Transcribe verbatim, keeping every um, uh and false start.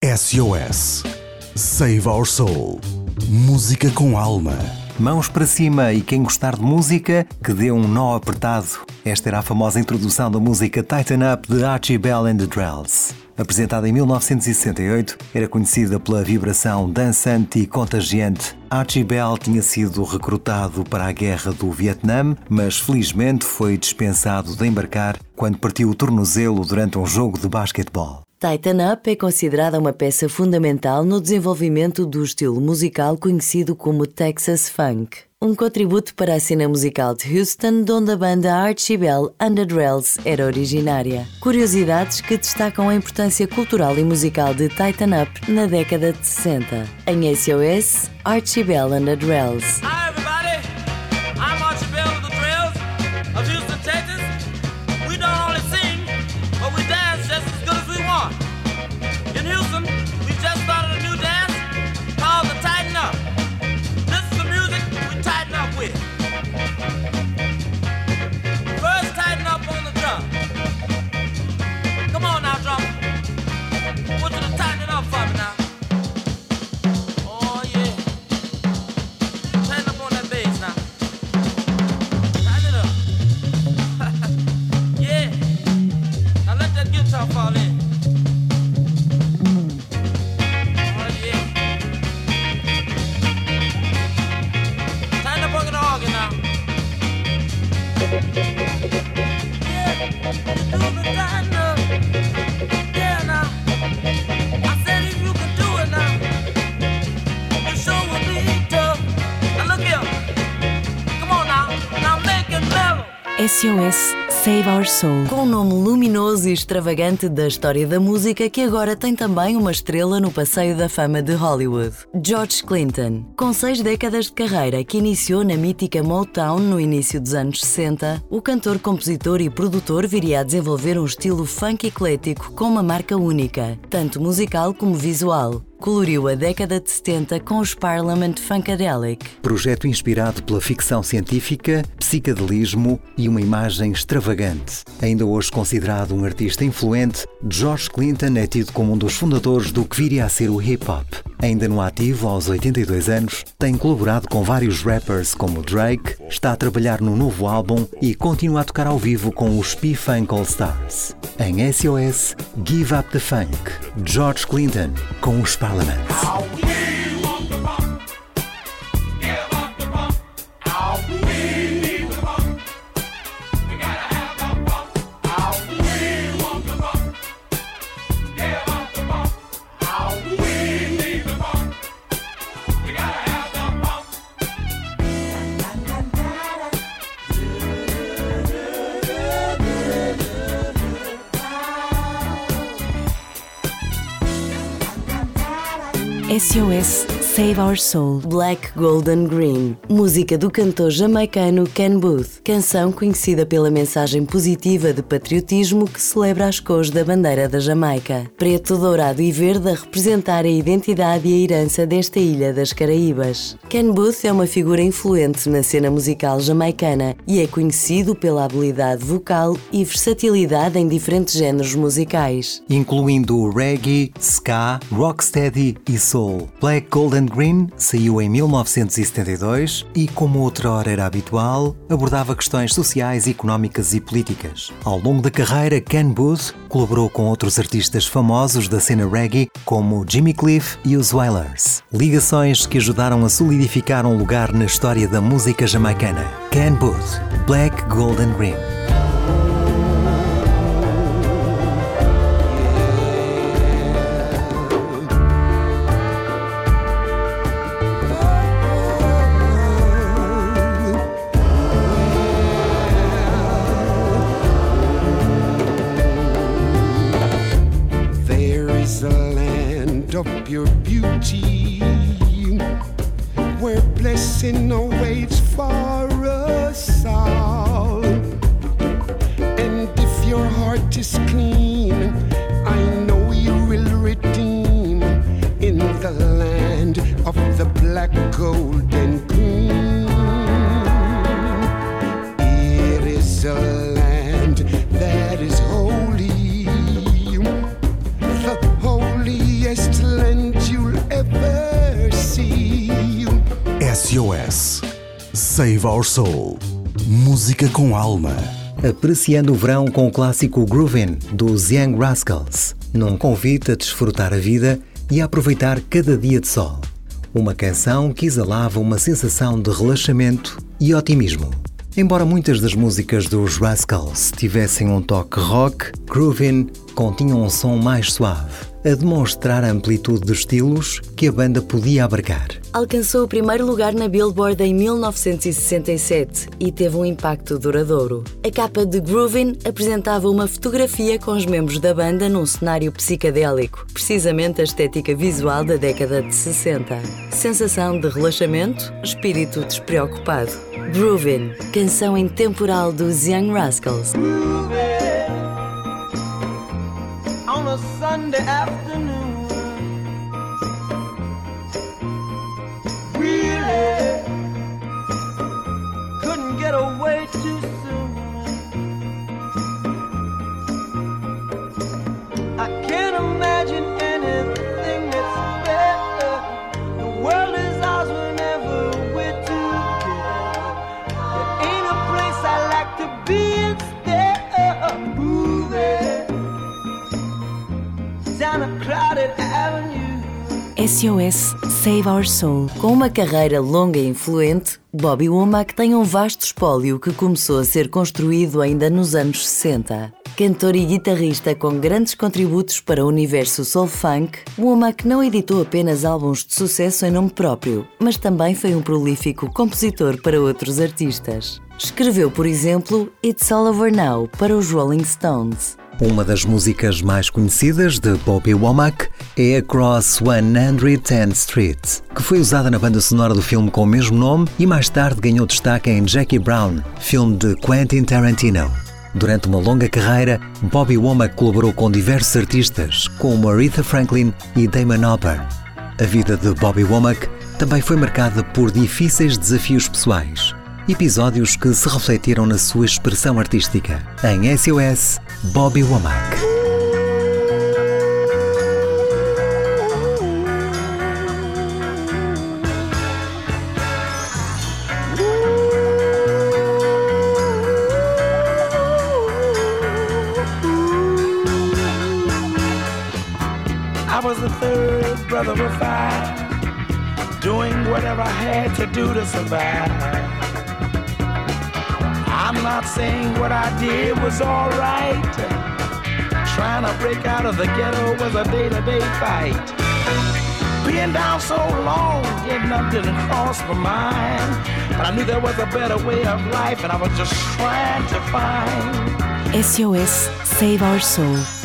S O S. Save Our Soul. Música com alma. Mãos para cima e quem gostar de música, que dê um nó apertado. Esta era a famosa introdução da música Tighten Up de Archie Bell and the Drells. Apresentada em mil novecentos e sessenta e oito, era conhecida pela vibração dançante e contagiante. Archie Bell tinha sido recrutado para a guerra do Vietnã, mas felizmente foi dispensado de embarcar quando partiu o tornozelo durante um jogo de basquetebol. Tighten Up é considerada uma peça fundamental no desenvolvimento do estilo musical conhecido como Texas Funk, um contributo para a cena musical de Houston, de onde a banda Archie Bell and the Drells era originária. Curiosidades que destacam a importância cultural e musical de Tighten Up na década de sessenta. Em S O S, Archie Bell and the Drells. Hi everybody, I'm Archie Bell and the Drells of Houston, Texas. We don't only sing, but we dance just as good as we want. In Houston, we just started a new dance called the Tighten Up. This is the music we tighten up with. First, tighten up on the drum. Come on now, drum. I want you to tighten it up for me now. Oh yeah. Tighten up on that bass now. Tighten it up. Yeah. Now let that guitar fall in. S O S Save Our Soul, com um nome luminoso e extravagante da história da música que agora tem também uma estrela no passeio da fama de Hollywood. George Clinton. Com seis décadas de carreira que iniciou na mítica Motown no início dos anos sessenta, o cantor, compositor e produtor viria a desenvolver um estilo funk eclético com uma marca única, tanto musical como visual. Coloriu a década de setenta com os Parliament Funkadelic. Projeto inspirado pela ficção científica, psicadelismo e uma imagem extravagante. Ainda hoje considerado um artista influente, George Clinton é tido como um dos fundadores do que viria a ser o hip-hop. Ainda no ativo, aos oitenta e dois anos, tem colaborado com vários rappers como Drake, está a trabalhar num novo álbum e continua a tocar ao vivo com os P-Funk All Stars. Em S O S, Give Up the Funk, George Clinton com os Parliament. S O S Save Our Soul. Black, Gold and Green. Música do cantor jamaicano Ken Boothe. Canção conhecida pela mensagem positiva de patriotismo que celebra as cores da bandeira da Jamaica. Preto, dourado e verde a representar a identidade e a herança desta ilha das Caraíbas. Ken Boothe é uma figura influente na cena musical jamaicana e é conhecido pela habilidade vocal e versatilidade em diferentes géneros musicais, incluindo reggae, ska, rocksteady e soul. Black, Gold and Green saiu em mil novecentos e setenta e dois e, como outrora era habitual, abordava questões sociais, económicas e políticas. Ao longo da carreira, Ken Boothe colaborou com outros artistas famosos da cena reggae, como Jimmy Cliff e os Wailers. Ligações que ajudaram a solidificar um lugar na história da música jamaicana. Ken Boothe, Black, Gold and Green. Your beauty, where blessing awaits for us all. And if your heart is clean, I know you will redeem in the land of the black, gold and green. It is a land that is holy, the holiest S O S Save Our Soul. Música com alma. Apreciando o verão com o clássico Groovin' dos Young Rascals, num convite a desfrutar a vida e a aproveitar cada dia de sol. Uma canção que exalava uma sensação de relaxamento e otimismo. Embora muitas das músicas dos Rascals tivessem um toque rock, Groovin' continha um som mais suave, a demonstrar a amplitude de estilos que a banda podia abarcar. Alcançou o primeiro lugar na Billboard em mil novecentos e sessenta e sete e teve um impacto duradouro. A capa de Groovin' apresentava uma fotografia com os membros da banda num cenário psicadélico, precisamente a estética visual da década de sessenta. Sensação de relaxamento, espírito despreocupado. Groovin', canção intemporal dos Young Rascals. On a Sunday afternoon, really couldn't get away too soon. I can't imagine anything that's better. The world is ours whenever we're together. There ain't a place I like to be instead of moving down a crowded avenue. S O S Save Our Soul. Com uma carreira longa e influente, Bobby Womack tem um vasto espólio que começou a ser construído ainda nos anos sessenta. Cantor e guitarrista com grandes contributos para o universo soul-funk, Womack não editou apenas álbuns de sucesso em nome próprio, mas também foi um prolífico compositor para outros artistas. Escreveu, por exemplo, It's All Over Now para os Rolling Stones. Uma das músicas mais conhecidas de Bobby Womack é Across cento tenth Street, que foi usada na banda sonora do filme com o mesmo nome e mais tarde ganhou destaque em Jackie Brown, filme de Quentin Tarantino. Durante uma longa carreira, Bobby Womack colaborou com diversos artistas, como Aretha Franklin e Damon Albarn. A vida de Bobby Womack também foi marcada por difíceis desafios pessoais, episódios que se refletiram na sua expressão artística. Em S O S, Bobby Womack. I was the third brother of five, doing whatever I had to do to survive. I'm not saying what I did was all right. Trying to break out of the ghetto was a day-to-day fight. Being down so long, getting up didn't cross my mind. But I knew there was a better way of life, and I was just trying to find. S O S Save Our Soul.